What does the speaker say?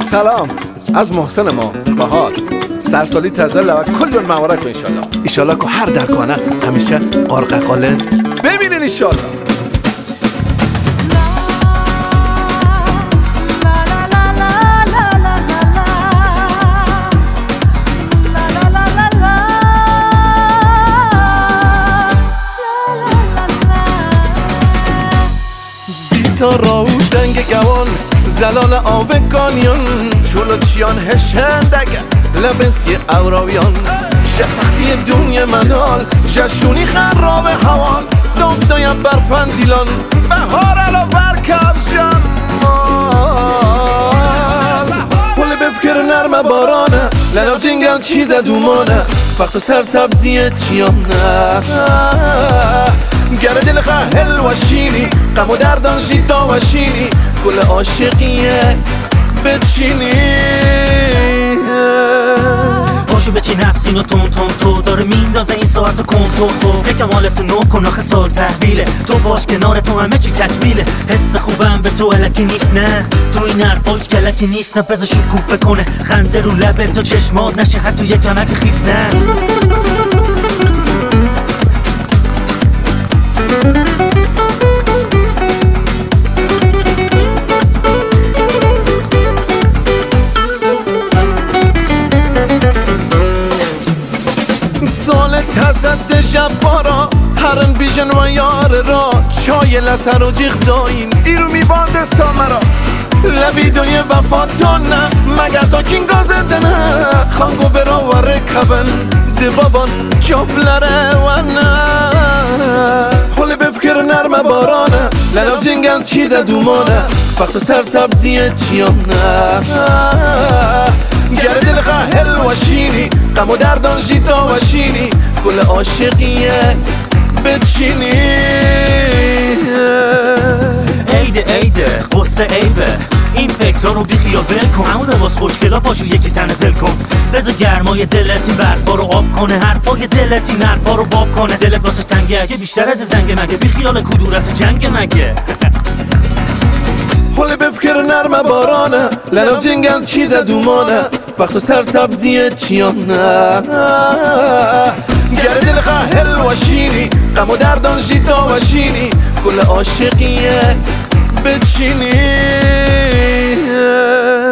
سلام از محسن ما بهار سرسالی تزل و کل مبارک انشالله. ایشالله که هر درکانه همیشه قارققاله ببینین ایشالله. سارا و دنگ گوان زلال آب کانیون چولوچیان هشندگه لبنسی اوراویان شسختی دنیا منال جشونی خراب هوان دافتایم برفن دیلان بهار علا برکب جان پل بفکر نرم بارانه لنو جنگل چیز دومانه وقت سر سبزی چیانه گره دل خهل و شینی غم و دردان جیتا و شینی گل عاشقیه بچینی پاشو بچی نفسین و تون تو داره میندازه این ساعت کنترل خب یکم حالتو نو کن آخه سال تحویله تو باش کنار تو همه چی تکمیله حس خوبم به تو الکی نیست نه تو این حرفاش کلکی نیست نه بذار شکوفه کنه خنده رو لبه تو چشمات نشه حتی یه کمک خیس نه سال تزد جبارا هرن بیجن و یار را چای لسر و جیغ داین ایرو میبانده سامرا لبی دنیا وفاتانه مگر تا کینگازده نه خانگو برا و رکبن ده بابان جافلره و نه حالی بفکر نرم بارانه لنو جنگل چیز دومانه وقت سر سبزی چیانه گره دل خهل و شینی غم و دردان جیتا و شینی گل عاشقیه بچینی عیده قصه عیبه این فکرها رو بیخیا ول کن همون لباس خوشگلا پاشو یکی تنه دل کن بذار گرمای دلت این برفا رو آب کنه حرفای دلت این حرفا رو باب کنه دلت واسه تنگه اگه بیشتر از زنگ مگه بیخیال کدورت جنگ مگه حالی بفکر نرم بارانه لنو جنگل چیز دومانه وقت سر سبزی چیانه گره دل خهل و شینی غم و دردان جیتا و شینی گل عاشقیه بچینی